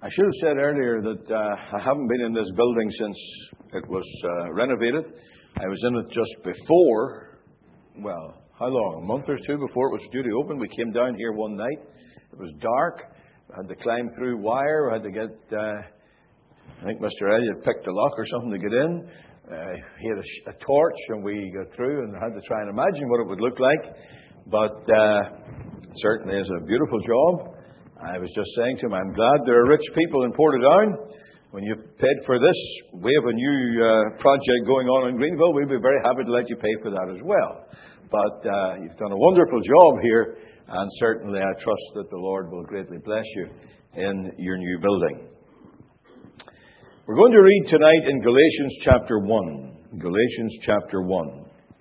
I should have said earlier that I haven't been in this building since it was renovated. I was in it just before, well, how long? A month or two before it was due to open. We came down here one night. It was dark. We had to climb through wire. We had to get, I think Mr. Elliott picked a lock or something to get in. He had a torch, and we got through and had to try and imagine what it would look like. But it certainly is a beautiful job. I was just saying to him, I'm glad there are rich people in Portadown. When you paid for this, we have a new project going on in Greenville. We'll be very happy to let you pay for that as well. But you've done a wonderful job here, and certainly I trust that the Lord will greatly bless you in your new building. We're going to read tonight in Galatians chapter 1. Galatians chapter 1.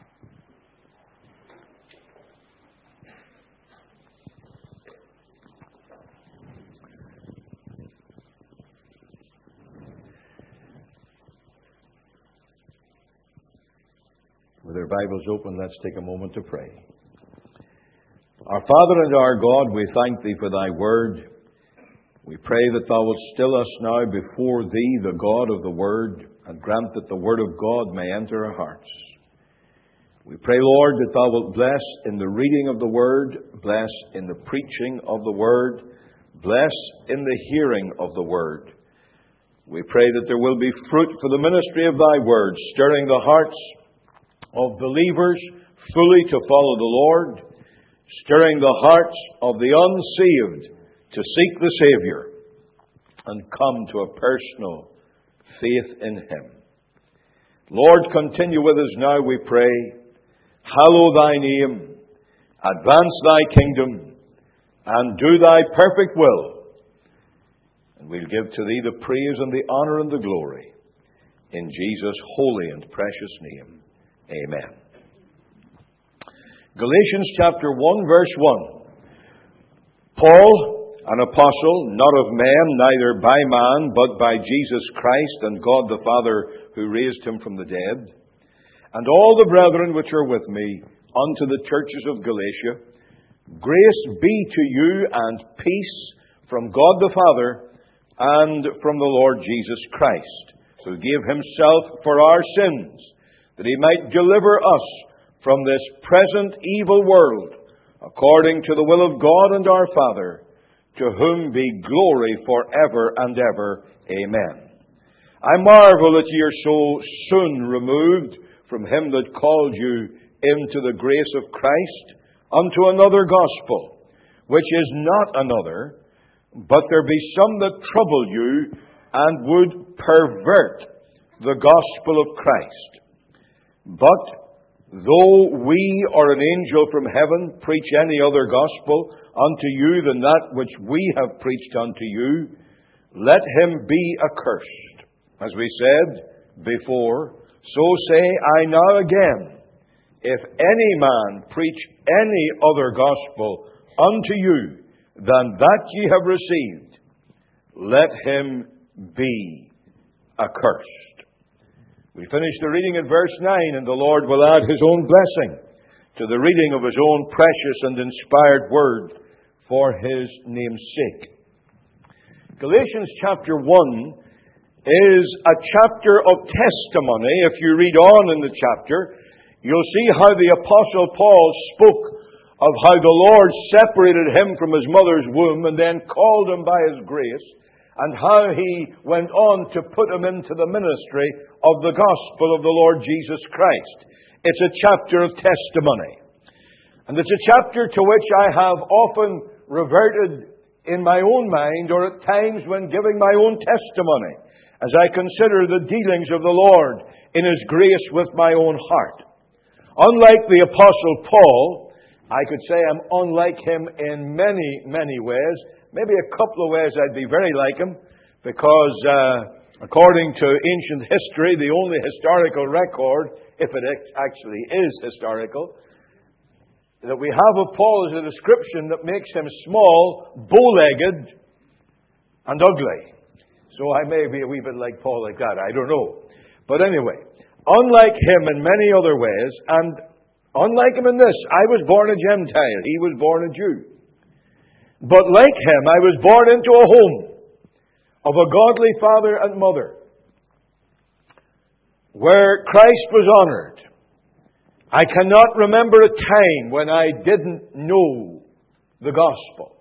With our Bibles open, let's take a moment to pray. Our Father and our God, we thank Thee for Thy word. We pray that Thou wilt still us now before Thee, the God of the Word, and grant that the Word of God may enter our hearts. We pray, Lord, that Thou wilt bless in the reading of the Word, bless in the preaching of the Word, bless in the hearing of the Word. We pray that there will be fruit for the ministry of Thy Word, stirring the hearts of believers fully to follow the Lord, stirring the hearts of the unsaved to seek the Savior and come to a personal faith in Him. Lord, continue with us now, we pray. Hallow Thy name, advance Thy kingdom, and do Thy perfect will. And we'll give to Thee the praise and the honor and the glory. In Jesus' holy and precious name. Amen. Galatians chapter 1, verse 1. Paul, an apostle, not of man, neither by man, but by Jesus Christ and God the Father, who raised Him from the dead, and all the brethren which are with me, unto the churches of Galatia, grace be to you and peace from God the Father and from the Lord Jesus Christ, who gave Himself for our sins, that He might deliver us from this present evil world, according to the will of God and our Father, to whom be glory forever and ever. Amen. I marvel that ye are so soon removed from Him that called you into the grace of Christ, unto another gospel, which is not another, but there be some that trouble you, and would pervert the gospel of Christ. But though we or an angel from heaven preach any other gospel unto you than that which we have preached unto you, let him be accursed. As we said before, so say I now again, if any man preach any other gospel unto you than that ye have received, let him be accursed. We finish the reading in verse 9, and the Lord will add His own blessing to the reading of His own precious and inspired word for His name's sake. Galatians chapter 1 is a chapter of testimony. If you read on in the chapter, you'll see how the Apostle Paul spoke of how the Lord separated him from his mother's womb and then called him by His grace, and how He went on to put him into the ministry of the gospel of the Lord Jesus Christ. It's a chapter of testimony. And it's a chapter to which I have often reverted in my own mind, or at times when giving my own testimony, as I consider the dealings of the Lord in His grace with my own heart. Unlike the Apostle Paul, I could say I'm unlike him in many, many ways. Maybe a couple of ways I'd be very like him, because according to ancient history, the only historical record, if it actually is historical, that we have of Paul is a description that makes him small, bow-legged, and ugly. So I may be a wee bit like Paul like that, I don't know. But anyway, unlike him in many other ways, and unlike him in this, I was born a Gentile, he was born a Jew. But like him, I was born into a home of a godly father and mother, where Christ was honored. I cannot remember a time when I didn't know the gospel.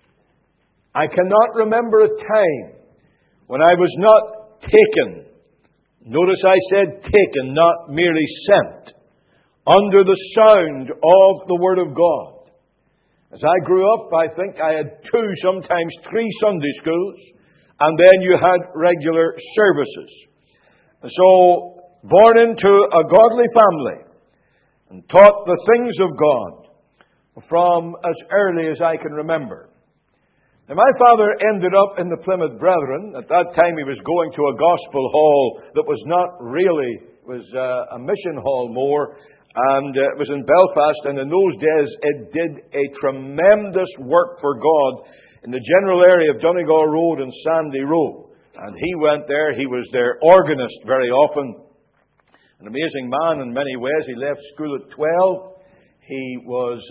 I cannot remember a time when I was not taken. Notice I said taken, not merely sent, under the sound of the Word of God. As I grew up, I think I had 2, sometimes 3 Sunday schools, and then you had regular services. And so, born into a godly family, and taught the things of God from as early as I can remember. Now, my father ended up in the Plymouth Brethren. At that time, he was going to a gospel hall that was not really, was a mission hall more, and it was in Belfast. And in those days, it did a tremendous work for God in the general area of Donegal Road and Sandy Row. And he went there. He was their organist very often. An amazing man in many ways. He left school at 12. He was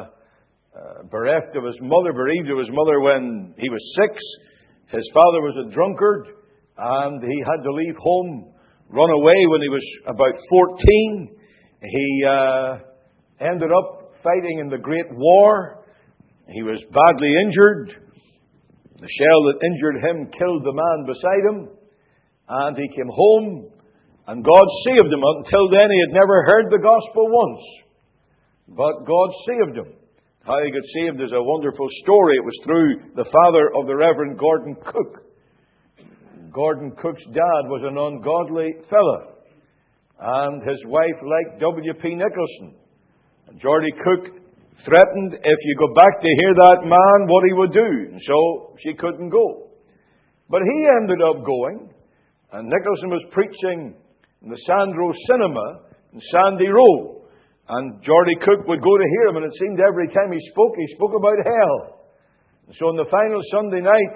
bereft of his mother, bereaved of his mother when he was 6. His father was a drunkard, and he had to leave home, run away when he was about 14. He ended up fighting in the Great War. He was badly injured. The shell that injured him killed the man beside him, and he came home. And God saved him. Until then, he had never heard the gospel once. But God saved him. How he got saved is a wonderful story. It was through the father of the Reverend Gordon Cook. Gordon Cook's dad was an ungodly fellow. And his wife liked W.P. Nicholson. And Geordie Cook threatened if you go back to hear that man, what he would do. And so she couldn't go. But he ended up going. And Nicholson was preaching in the Sandro Cinema in Sandy Row. And Geordie Cook would go to hear him, and it seemed every time he spoke about hell. And so on the final Sunday night,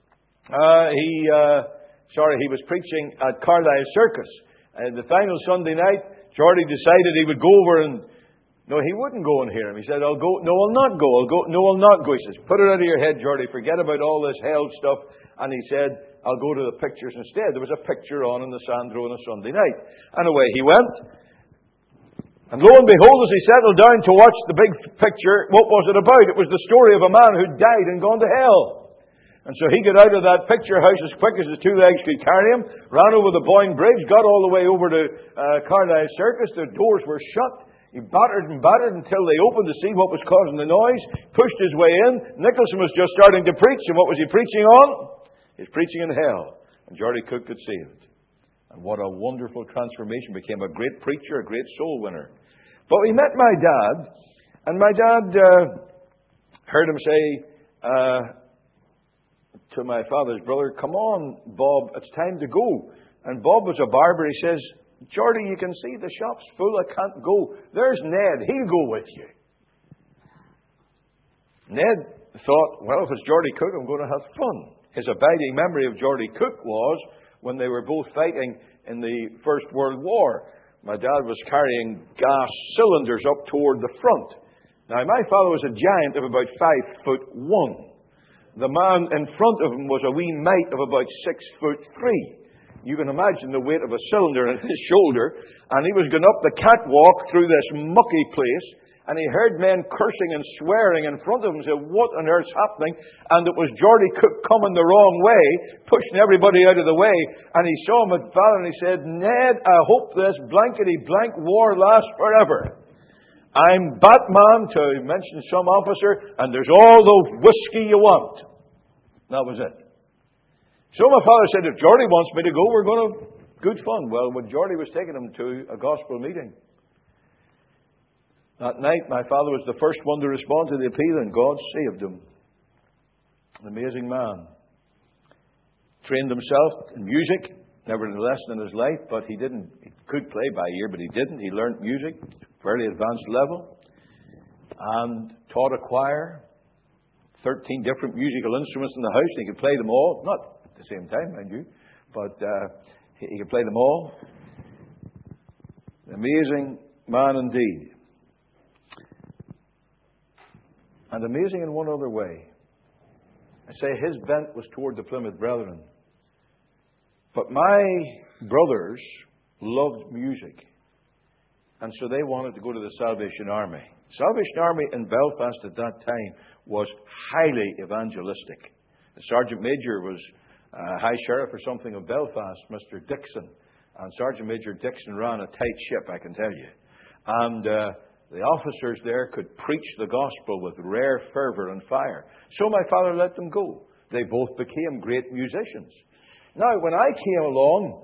he was preaching at Carlisle Circus. And the final Sunday night, Geordie decided he would go over and... No, he wouldn't go and hear him. He said, I'll go. No, I'll not go. No, I'll not go. He says, put it out of your head, Geordie. Forget about all this hell stuff. And he said, I'll go to the pictures instead. There was a picture on in the Sandro on a Sunday night. And away he went. And lo and behold, as he settled down to watch the big picture, what was it about? It was the story of a man who died and gone to hell. And so he got out of that picture house as quick as his 2 legs could carry him, ran over the Boyne Bridge, got all the way over to Carlisle Circus. The doors were shut. He battered and battered until they opened to see what was causing the noise, pushed his way in. Nicholson was just starting to preach, and what was he preaching on? He's preaching in hell. And Geordie Cook got saved. And what a wonderful transformation. Became a great preacher, a great soul winner. But we met my dad, and my dad heard him say to my father's brother, come on, Bob, it's time to go. And Bob was a barber. He says, Geordie, you can see the shop's full. I can't go. There's Ned. He'll go with you. Ned thought, well, if it's Geordie Cook, I'm going to have fun. His abiding memory of Geordie Cook was when they were both fighting in the First World War. My dad was carrying gas cylinders up toward the front. Now, my father was a giant of about 5'1". The man in front of him was a wee mite of about 6'3". You can imagine the weight of a cylinder on his shoulder. And he was going up the catwalk through this mucky place. And he heard men cursing and swearing in front of him. He said, what on earth's happening? And it was Geordie Cook coming the wrong way, pushing everybody out of the way. And he saw him with father and he said, Ned, I hope this blankety-blank war lasts forever. I'm Batman, to mention some officer, and there's all the whiskey you want. That was it. So my father said, if Geordie wants me to go, we're going to have good fun. Well, when Geordie was taking him to a gospel meeting, that night my father was the first one to respond to the appeal, and God saved him. An amazing man. Trained himself in music, never a lesson in his life, but he could play by ear, but he didn't. He learned music, fairly advanced level, and taught a choir, 13 different musical instruments in the house. He could play them all, not at the same time, mind you, but he could play them all. Amazing man indeed. And amazing in one other way. I say his bent was toward the Plymouth Brethren. But my brothers loved music. And so they wanted to go to the Salvation Army. Salvation Army in Belfast at that time was highly evangelistic. The Sergeant Major was High Sheriff or something of Belfast, Mr. Dixon. And Sergeant Major Dixon ran a tight ship, I can tell you. And the officers there could preach the gospel with rare fervour and fire. So my father let them go. They both became great musicians. Now, when I came along,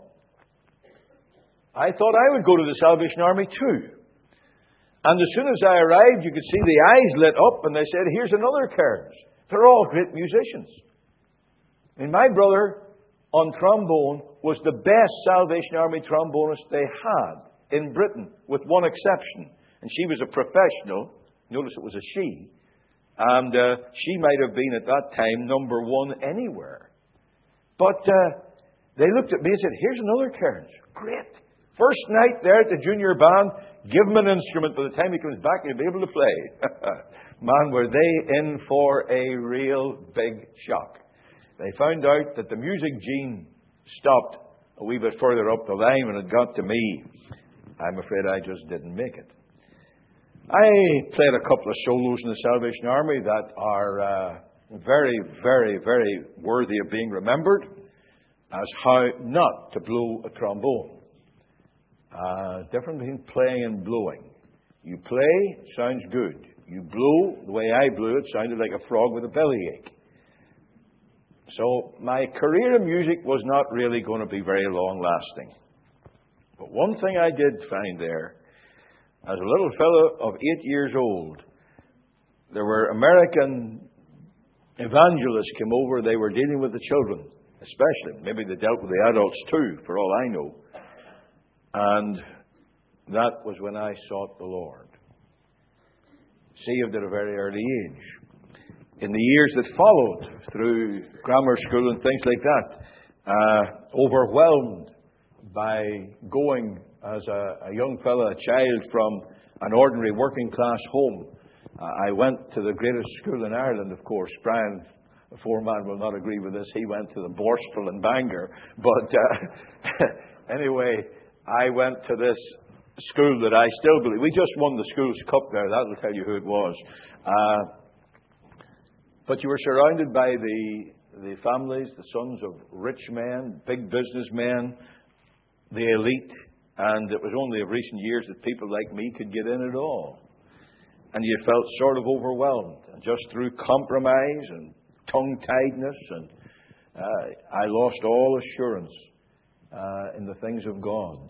I thought I would go to the Salvation Army too. And as soon as I arrived, you could see the eyes lit up, and they said, here's another Cairns. They're all great musicians. And my brother, on trombone, was the best Salvation Army trombonist they had in Britain, with one exception. And she was a professional. Notice it was a she. And she might have been at that time number one anywhere. But they looked at me and said, here's another Cairns. Great. First night there at the junior band, give him an instrument. By the time he comes back, he'll be able to play. Man, were they in for a real big shock. They found out that the music gene stopped a wee bit further up the line when it got to me. I'm afraid I just didn't make it. I played a couple of solos in the Salvation Army that are very, very, very worthy of being remembered as how not to blow a trombone. Different between playing and blowing. You play, sounds good. You blow, the way I blew it, sounded like a frog with a bellyache. So my career in music was not really going to be very long lasting. But one thing I did find there, as a little fellow of 8 years old, there were American evangelists came over. They were dealing with the children, especially. Maybe they dealt with the adults too, for all I know. And that was when I sought the Lord. Saved at a very early age. In the years that followed, through grammar school and things like that, overwhelmed by going as a young fellow, a child from an ordinary working class home. I went to the greatest school in Ireland, of course. Brian, the foreman, will not agree with this. He went to the Borstal in Bangor. But anyway, I went to this school that I still believe. We just won the school's cup there. That'll tell you who it was. But you were surrounded by the families, the sons of rich men, big businessmen, the elite. And it was only of recent years that people like me could get in at all. And you felt sort of overwhelmed. And just through compromise and tongue-tiedness, and I lost all assurance in the things of God.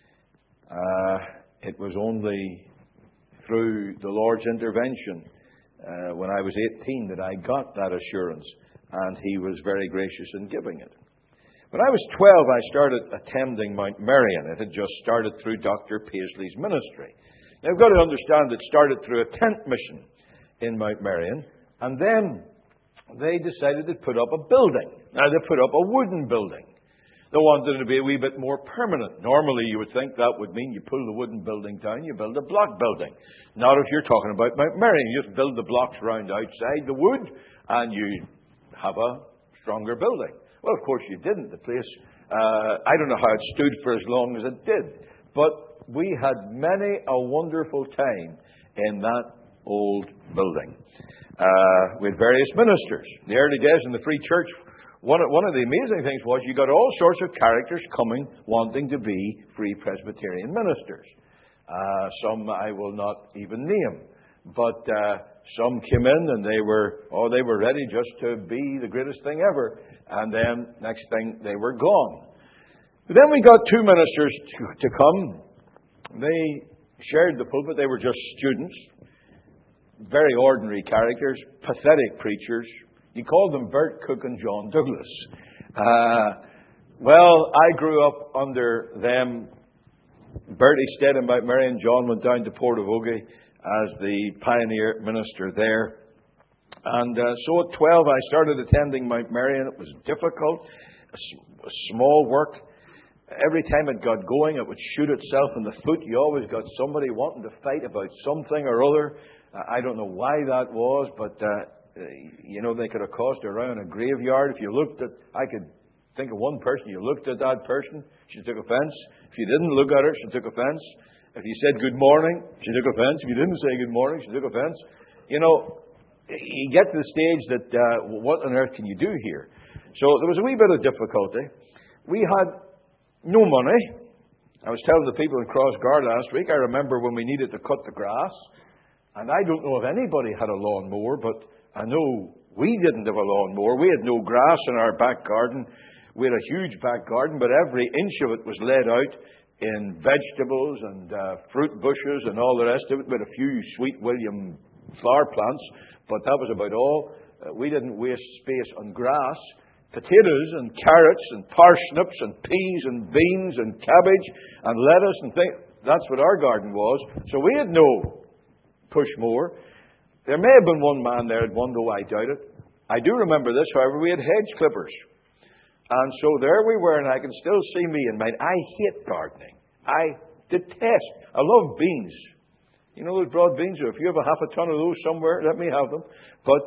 It was only through the Lord's intervention when I was 18 that I got that assurance, and He was very gracious in giving it. When I was 12, I started attending Mount Merion. It had just started through Dr. Paisley's ministry. Now, you've got to understand it started through a tent mission in Mount Merion, and then they decided to put up a building. Now, they put up a wooden building. They wanted it to be a wee bit more permanent. Normally, you would think that would mean you pull the wooden building down, you build a block building. Not if you're talking about Mount Merion. You just build the blocks round outside the wood, and you have a stronger building. Well, of course, you didn't. The place, I don't know how it stood for as long as it did. But we had many a wonderful time in that old building. We had various ministers. In the early days in the Free Church, one of the amazing things was you got all sorts of characters coming wanting to be Free Presbyterian ministers. Some I will not even name. But some came in and they were ready just to be the greatest thing ever. And then, next thing, they were gone. But then we got two ministers to come. They shared the pulpit. They were just students. Very ordinary characters. Pathetic preachers. You called them Bert Cook and John Douglas. Well, I grew up under them. Bertie stayed in Mount Merion. John went down to Portavogie as the pioneer minister there. And so at 12, I started attending Mount Merion. It was difficult, a small work. Every time it got going, it would shoot itself in the foot. You always got somebody wanting to fight about something or other. I don't know why that was, but, they could have caused a row in a graveyard. If you looked at, I could Think of one person. You looked at that person, she took offense. If you didn't look at her, she took offense. If you said good morning, she took offense. If you didn't say good morning, she took offense. You know, you get to the stage that, what on earth can you do here? So there was a wee bit of difficulty. We had no money. I was telling the people in Crossgar last week, I remember when we needed to cut the grass. And I don't know if anybody had a lawnmower, but I know we didn't have a lawnmower. We had no grass in our back garden. We had a huge back garden, but every inch of it was laid out in vegetables and fruit bushes and all the rest of it, with a few Sweet William flower plants, but that was about all. We didn't waste space on grass. Potatoes and carrots and parsnips and peas and beans and cabbage and lettuce and things. That's what our garden was. So we had no push mower. There may have been one man there at one, though I doubt it. I do remember this, however, we had hedge clippers. And so there we were, and I can still see me in mind. I hate gardening. I detest. I love beans. You know those broad beans? If you have a half a ton of those somewhere, let me have them. But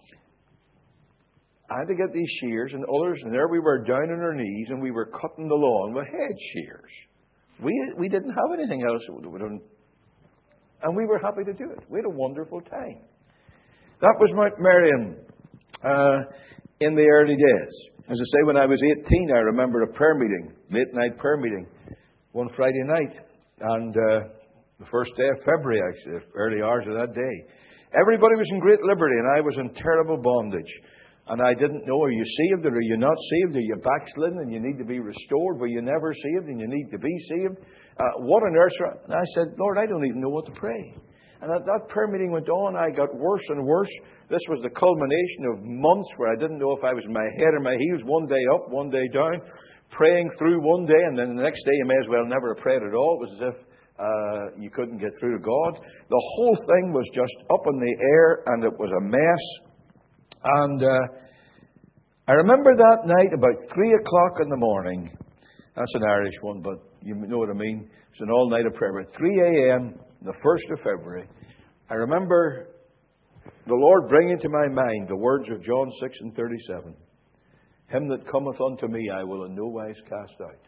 I had to get these shears and others, and there we were down on our knees, and we were cutting the lawn with hedge shears. We didn't have anything else. And we were happy to do it. We had a wonderful time. That was Mount Marion in the early days. As I say, when I was 18, I remember a prayer meeting, late night prayer meeting, one Friday night. And the first day of February, actually, the early hours of that day. Everybody was in great liberty, and I was in terrible bondage. And I didn't know, are you saved or are you not saved? Are you backslidden and you need to be restored? Were you never saved and you need to be saved? What on earth? And I said, Lord, I don't even know what to pray. And that prayer meeting went on. I got worse and worse. This was the culmination of months where I didn't know if I was in my head or my heels, one day up, one day down, praying through one day, and then the next day you may as well never have prayed at all. It was as if you couldn't get through to God. The whole thing was just up in the air, and it was a mess. And I remember that night about 3 o'clock in the morning. That's an Irish one, but you know what I mean. It's an all-night of prayer. At 3 a.m., the 1st of February, I remember the Lord bringing to my mind the words of John 6:37. Him that cometh unto me I will in no wise cast out.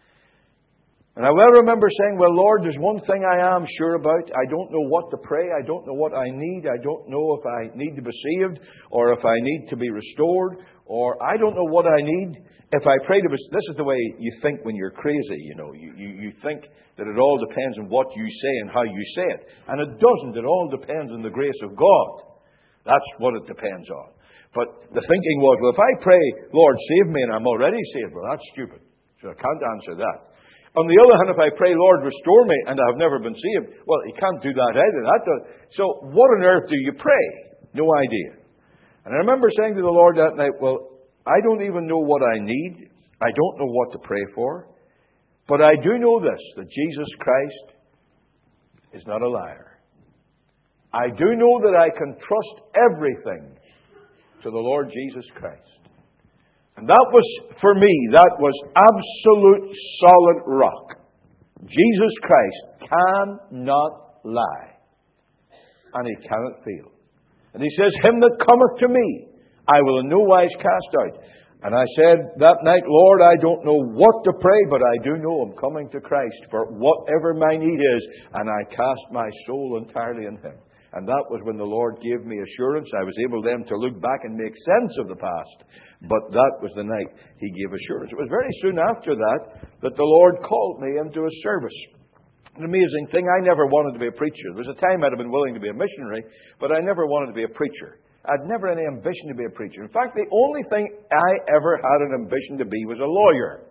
And I well remember saying, well, Lord, there's one thing I am sure about. I don't know what to pray. I don't know what I need. I don't know if I need to be saved or if I need to be restored, or I don't know what I need. If I pray to be... This is the way you think when you're crazy, you know. You think that it all depends on what you say and how you say it. And it doesn't. It all depends on the grace of God. That's what it depends on. But the thinking was, well, if I pray, Lord, save me, and I'm already saved, well, that's stupid. So I can't answer that. On the other hand, if I pray, Lord, restore me, and I have never been saved, well, you can't do that either. So what on earth do you pray? No idea. And I remember saying to the Lord that night, well, I don't even know what I need. I don't know what to pray for. But I do know this, that Jesus Christ is not a liar. I do know that I can trust everything to the Lord Jesus Christ. And that was, for me, that was absolute solid rock. Jesus Christ cannot lie. And He cannot fail. And He says, him that cometh to me, I will in no wise cast out. And I said that night, Lord, I don't know what to pray, but I do know I'm coming to Christ for whatever my need is. And I cast my soul entirely in Him. And that was when the Lord gave me assurance. I was able then to look back and make sense of the past. But that was the night He gave assurance. It was very soon after that the Lord called me into His service. An amazing thing, I never wanted to be a preacher. There was a time I'd have been willing to be a missionary, but I never wanted to be a preacher. I'd never had any ambition to be a preacher. In fact, the only thing I ever had an ambition to be was a lawyer.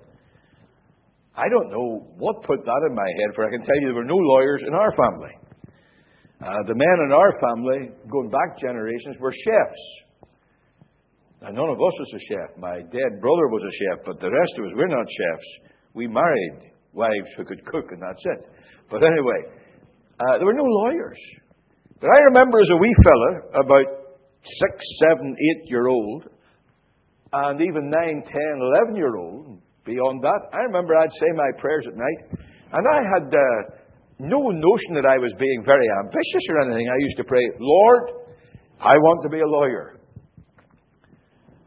I don't know what put that in my head, for I can tell you there were no lawyers in our family. The men in our family, going back generations, were chefs. Now, none of us was a chef. My dead brother was a chef, but the rest of us, we're not chefs. We married wives who could cook, and that's it. But anyway, there were no lawyers. But I remember as a wee fella, about 6, 7, 8-year-old, and even 9, 10, 11-year-old, beyond that, I remember I'd say my prayers at night, and I had no notion that I was being very ambitious or anything. I used to pray, Lord, I want to be a lawyer.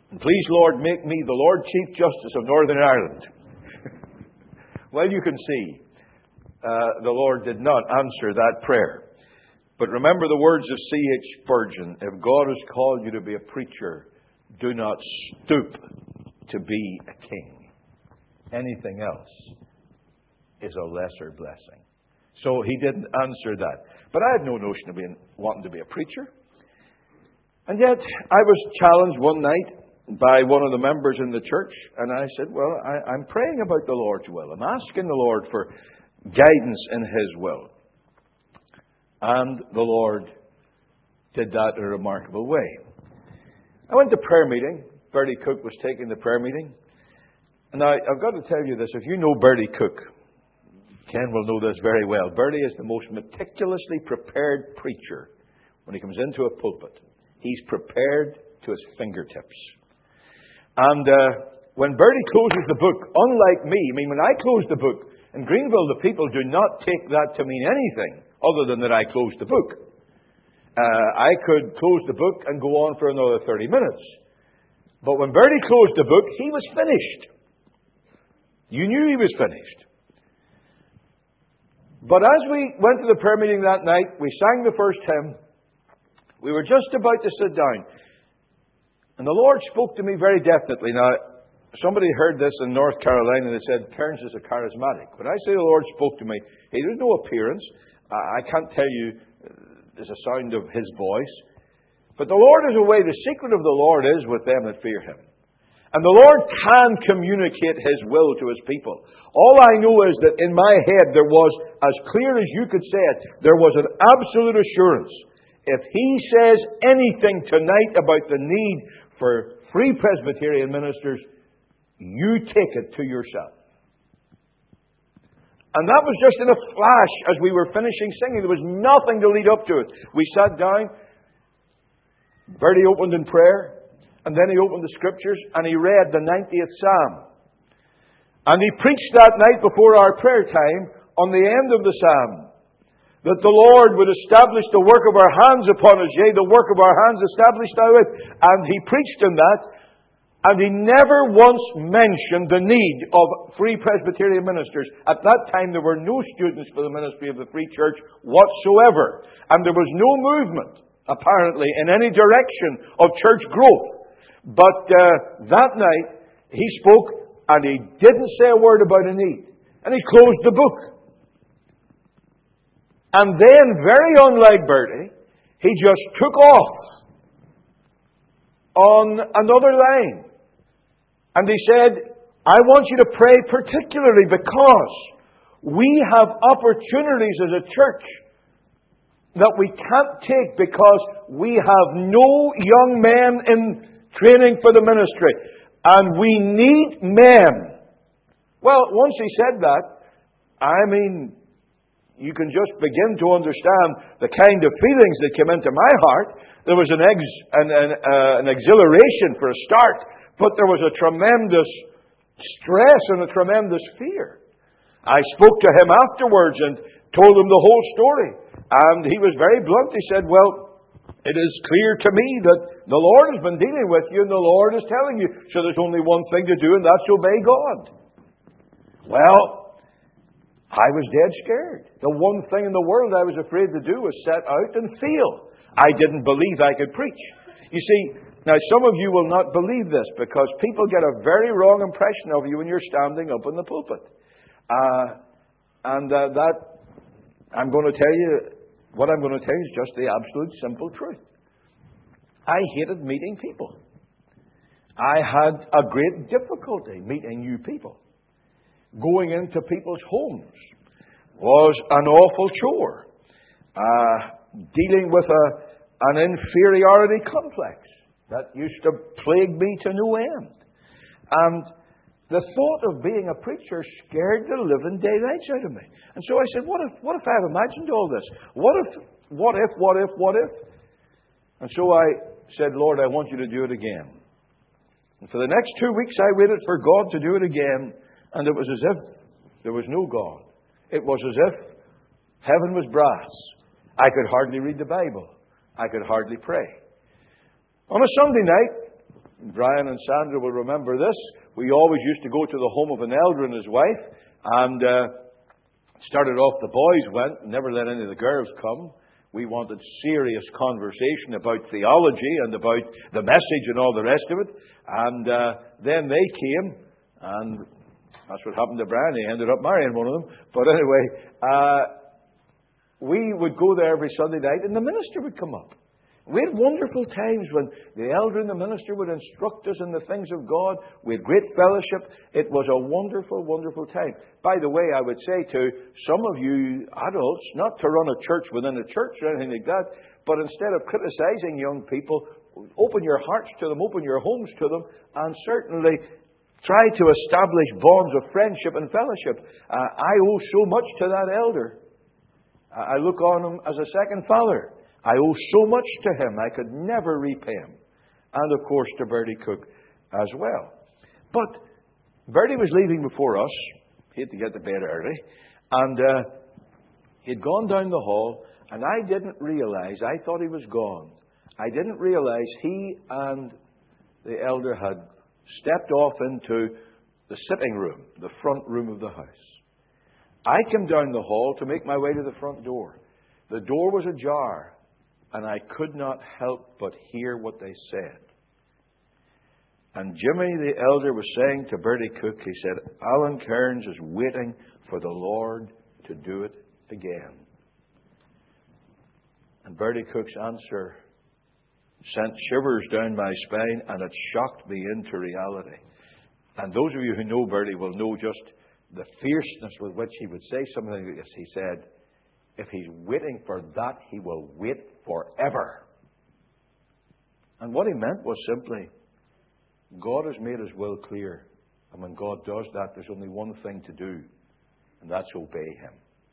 And please, Lord, make me the Lord Chief Justice of Northern Ireland. Well, you can see, the Lord did not answer that prayer. But remember the words of C.H. Spurgeon, if God has called you to be a preacher, do not stoop to be a king. Anything else is a lesser blessing. So he didn't answer that. But I had no notion of wanting to be a preacher. And yet, I was challenged one night by one of the members in the church, and I said, well, I'm praying about the Lord's will. I'm asking the Lord for guidance in His will. And the Lord did that in a remarkable way. I went to prayer meeting. Bertie Cook was taking the prayer meeting. And now, I've got to tell you this. If you know Bertie Cook, Ken will know this very well. Bertie is the most meticulously prepared preacher when he comes into a pulpit. He's prepared to his fingertips. And when Bertie closes the book, unlike me, when I close the book, in Greenville, the people do not take that to mean anything other than that I closed the book. I could close the book and go on for another 30 minutes. But when Bertie closed the book, he was finished. You knew he was finished. But as we went to the prayer meeting that night, we sang the first hymn. We were just about to sit down. And the Lord spoke to me very definitely. Now, somebody heard this in North Carolina and they said, Kearns is a charismatic. When I say the Lord spoke to me, there's no appearance. I can't tell you there's a sound of His voice. But the Lord is a way. The secret of the Lord is with them that fear Him. And the Lord can communicate His will to His people. All I know is that in my head there was, as clear as you could say it, there was an absolute assurance. If He says anything tonight about the need for free Presbyterian ministers, you take it to yourself. And that was just in a flash as we were finishing singing. There was nothing to lead up to it. We sat down. Bertie opened in prayer. And then he opened the Scriptures and he read the 90th Psalm. And he preached that night before our prayer time on the end of the Psalm. That the Lord would establish the work of our hands upon us. Yea, the work of our hands established thou it. And he preached in that. And he never once mentioned the need of free Presbyterian ministers. At that time there were no students for the ministry of the Free Church whatsoever. And there was no movement, apparently, in any direction of church growth. But that night, he spoke and he didn't say a word about a need. And he closed the book. And then, very unlike Bertie, he just took off on another line. And he said, I want you to pray particularly because we have opportunities as a church that we can't take because we have no young men in training for the ministry. And we need men. Well, once he said that, you can just begin to understand the kind of feelings that came into my heart. There was an exhilaration for a start, but there was a tremendous stress and a tremendous fear. I spoke to him afterwards and told him the whole story. And he was very blunt. He said, well, it is clear to me that the Lord has been dealing with you and the Lord is telling you. So there's only one thing to do and that's obey God. Well, I was dead scared. The one thing in the world I was afraid to do was set out and feel. I didn't believe I could preach. You see, now some of you will not believe this because people get a very wrong impression of you when you're standing up in the pulpit. I'm going to tell you, what I'm going to tell you is just the absolute simple truth. I hated meeting people. I had a great difficulty meeting new people. Going into people's homes was an awful chore. Dealing with an inferiority complex that used to plague me to no end. And the thought of being a preacher scared the living daylights out of me. And so I said, what if I have imagined all this? What if? And so I said, Lord, I want you to do it again. And for the next 2 weeks I waited for God to do it again. And it was as if there was no God. It was as if heaven was brass. I could hardly read the Bible. I could hardly pray. On a Sunday night, Brian and Sandra will remember this. We always used to go to the home of an elder and his wife, and started off, the boys went, never let any of the girls come. We wanted serious conversation about theology and about the message and all the rest of it. And then they came, and that's what happened to Brian. He ended up marrying one of them. But anyway, we would go there every Sunday night, and the minister would come up. We had wonderful times when the elder and the minister would instruct us in the things of God. We had great fellowship. It was a wonderful, wonderful time. By the way, I would say to some of you adults, not to run a church within a church or anything like that, but instead of criticizing young people, open your hearts to them, open your homes to them, and certainly try to establish bonds of friendship and fellowship. I owe so much to that elder. I look on him as a second father. I owe so much to him, I could never repay him. And of course to Bertie Cook as well. But Bertie was leaving before us. He had to get to bed early. And he'd gone down the hall, and I didn't realize, I thought he was gone. I didn't realize he and the elder had stepped off into the sitting room, the front room of the house. I came down the hall to make my way to the front door. The door was ajar, and I could not help but hear what they said. And Jimmy the elder was saying to Bertie Cook, he said, Alan Cairns is waiting for the Lord to do it again. And Bertie Cook's answer sent shivers down my spine, and it shocked me into reality. And those of you who know Bertie will know just the fierceness with which he would say something like this. He said, if he's waiting for that, he will wait forever. And what he meant was simply, God has made his will clear. And when God does that, there's only one thing to do, and that's obey him.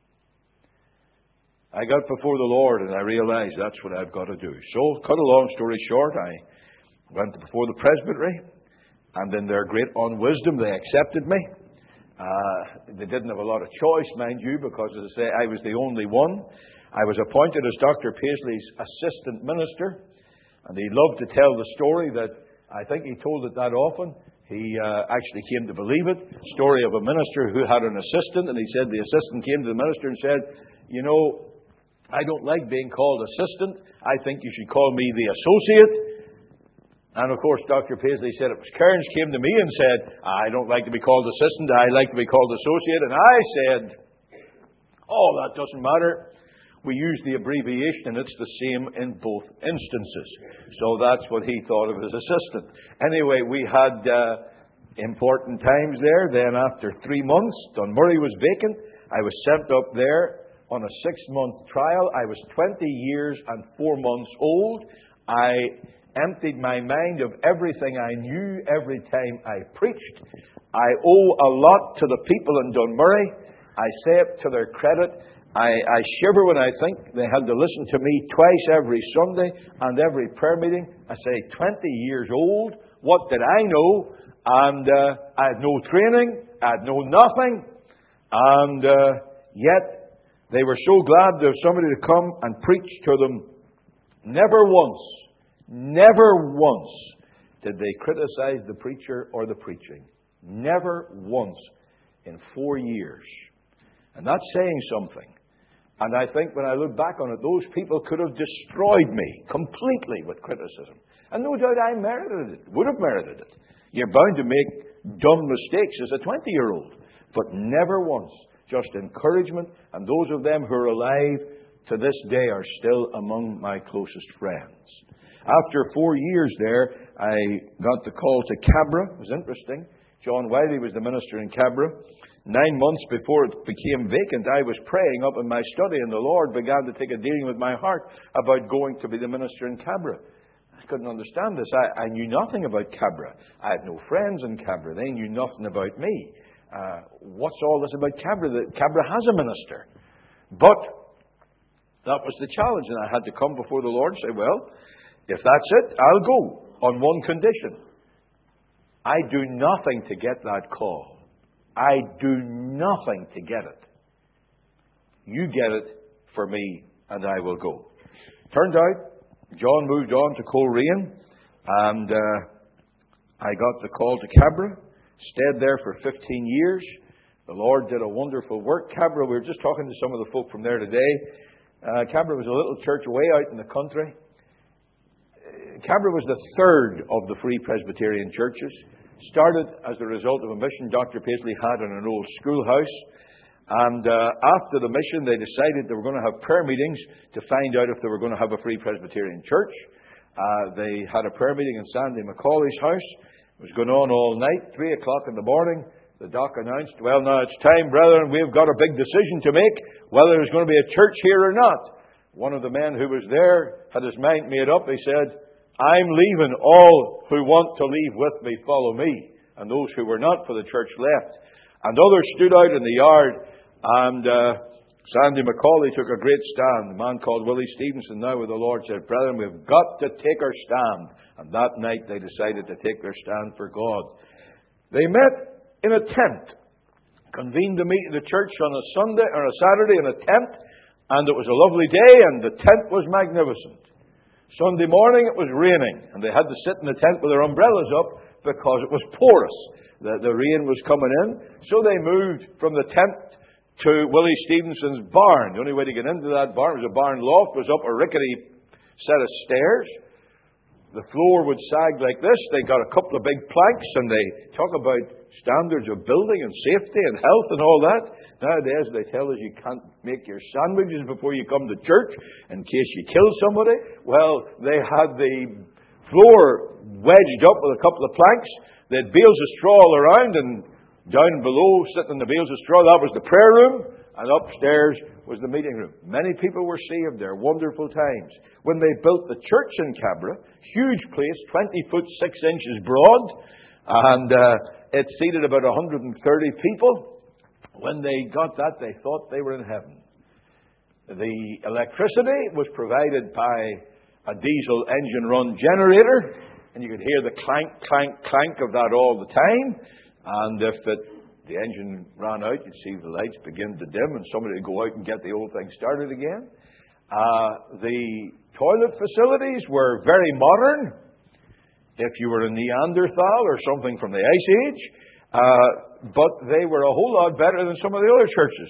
I got before the Lord, and I realized that's what I've got to do. So, cut a long story short, I went before the presbytery, and in their great unwisdom, they accepted me. They didn't have a lot of choice, mind you, because, as I say, I was the only one. I was appointed as Dr. Paisley's assistant minister, and he loved to tell the story that, I think he told it that often. He actually came to believe it. Story of a minister who had an assistant, and he said the assistant came to the minister and said, you know, I don't like being called assistant. I think you should call me the associate. And of course, Dr. Paisley said it was Cairns came to me and said, I don't like to be called assistant, I like to be called associate. And I said, oh, that doesn't matter. We use the abbreviation, and it's the same in both instances. So that's what he thought of as assistant. Anyway, we had important times there. Then after 3 months, Dunmurry was vacant. I was sent up there on a 6-month trial. I was 20 years and 4 months old. I emptied my mind of everything I knew every time I preached. I owe a lot to the people in Dunmurry. I say it to their credit. I shiver when I think they had to listen to me twice every Sunday and every prayer meeting. I say, 20 years old, what did I know? And I had no training, I had no nothing. And yet they were so glad to have somebody to come and preach to them. Never once did they criticize the preacher or the preaching. Never once in 4 years. And that's saying something. And I think when I look back on it, those people could have destroyed me completely with criticism. And no doubt I merited it, would have merited it. You're bound to make dumb mistakes as a 20-year-old. But never once. Just encouragement. And those of them who are alive to this day are still among my closest friends. After 4 years there, I got the call to Cabra. It was interesting. John Wiley was the minister in Cabra. 9 months before it became vacant, I was praying up in my study, and the Lord began to take a dealing with my heart about going to be the minister in Cabra. I couldn't understand this. I knew nothing about Cabra. I had no friends in Cabra. They knew nothing about me. What's all this about Cabra? Cabra has a minister. But that was the challenge, and I had to come before the Lord and say, well, if that's it, I'll go on one condition. I do nothing to get that call. I do nothing to get it. You get it for me, and I will go. Turned out, John moved on to Coleraine, and I got the call to Cabra, stayed there for 15 years. The Lord did a wonderful work. Cabra, we were just talking to some of the folk from there today. Cabra was a little church way out in the country. Cabra was the third of the Free Presbyterian churches. Started as a result of a mission Dr. Paisley had in an old schoolhouse. And after the mission, they decided they were going to have prayer meetings to find out if they were going to have a Free Presbyterian church. They had a prayer meeting in Sandy Macaulay's house. It was going on all night, 3 o'clock in the morning. The doc announced, well, now it's time, brethren, we've got a big decision to make, whether there's going to be a church here or not. One of the men who was there had his mind made up. He said, I'm leaving. All who want to leave with me, follow me. And those who were not for the church left. And others stood out in the yard, and Sandy Macaulay took a great stand. A man called Willie Stevenson, now with the Lord, said, brethren, we've got to take our stand. And that night they decided to take their stand for God. They met in a tent, convened to meet in the church on a Sunday or a Saturday in a tent, and it was a lovely day, and the tent was magnificent. Sunday morning it was raining, and they had to sit in the tent with their umbrellas up because it was porous. The rain was coming in, so they moved from the tent to Willie Stevenson's barn. The only way to get into that barn was a barn loft, was up a rickety set of stairs. The floor would sag like this. They got a couple of big planks, and they talk about standards of building and safety and health and all that. Nowadays they tell us you can't make your sandwiches before you come to church in case you kill somebody. Well, they had the floor wedged up with a couple of planks. They had bales of straw all around, and down below, sitting in the bales of straw, that was the prayer room, and upstairs was the meeting room. Many people were saved there. Wonderful times. When they built the church in Cabra, huge place, 20 foot 6 inches broad, and it seated about 130 people. When they got that, they thought they were in heaven. The electricity was provided by a diesel engine-run generator, and you could hear the clank, clank, clank of that all the time. And if the engine ran out, you'd see the lights begin to dim, and somebody would go out and get the old thing started again. The toilet facilities were very modern. If you were a Neanderthal or something from the Ice Age, but they were a whole lot better than some of the other churches.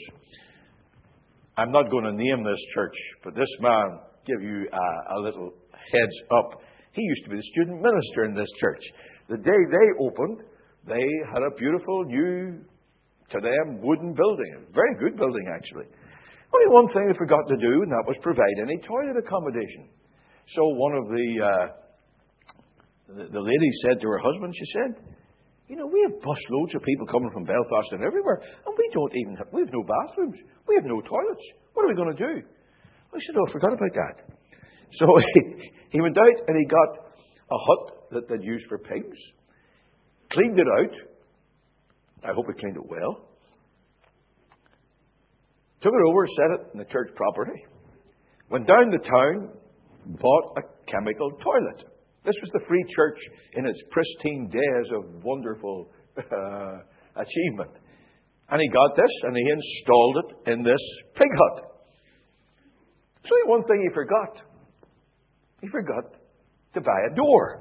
I'm not going to name this church, but this man give you a little heads up. He used to be the student minister in this church. The day they opened, they had a beautiful new, to them, wooden building. A very good building, actually. Only one thing they forgot to do, and that was provide any toilet accommodation. So one of the ladies said to her husband, she said, you know, we have busloads of people coming from Belfast and everywhere, and we have no bathrooms. We have no toilets. What are we going to do? I said, oh, I forgot about that. So he went out and he got a hut that they'd used for pigs, cleaned it out. I hope he cleaned it well. Took it over, set it in the church property. Went down to town, bought a chemical toilet. This was the Free Church in its pristine days of wonderful achievement. And he got this and he installed it in this pig hut. So one thing he forgot. He forgot to buy a door.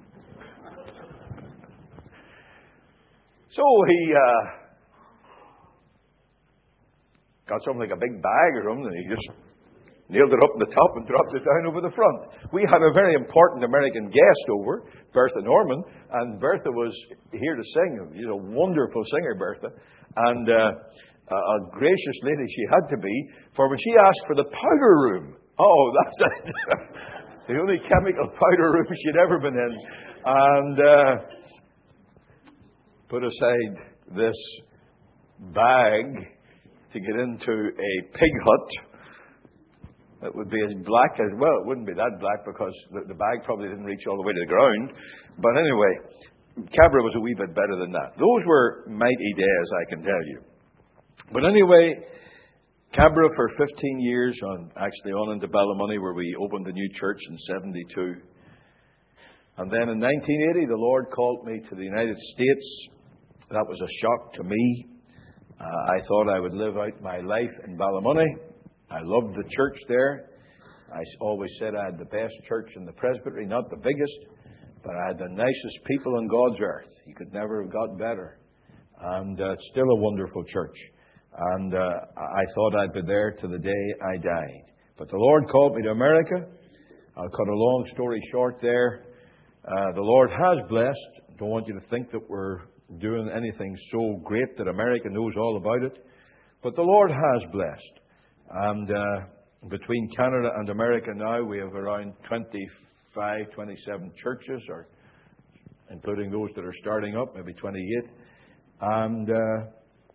So he got something like a big bag or something, and he just nailed it up in the top and dropped it down over the front. We had a very important American guest over, Bertha Norman, and Bertha was here to sing. She's a wonderful singer, Bertha, and a gracious lady she had to be, for when she asked for the powder room, that's it. The only chemical powder room she'd ever been in, and put aside this bag to get into a pig hut. It would be as black as, well, it wouldn't be that black because the bag probably didn't reach all the way to the ground. But anyway, Cabra was a wee bit better than that. Those were mighty days, I can tell you. But anyway, Cabra for 15 years, actually on into Ballymoney, where we opened a new church in 72. And then in 1980, the Lord called me to the United States. That was a shock to me. I thought I would live out my life in Ballymoney. I loved the church there. I always said I had the best church in the presbytery, not the biggest, But I had the nicest people on God's earth. You could never have got better. And it's still a wonderful church. And I thought I'd be there to the day I died. But the Lord called me to America. I'll cut a long story short there. The Lord has blessed. Don't want you to think that we're doing anything so great that America knows all about it. But the Lord has blessed. And between Canada and America now, we have around 27 churches, or including those that are starting up, maybe 28. And the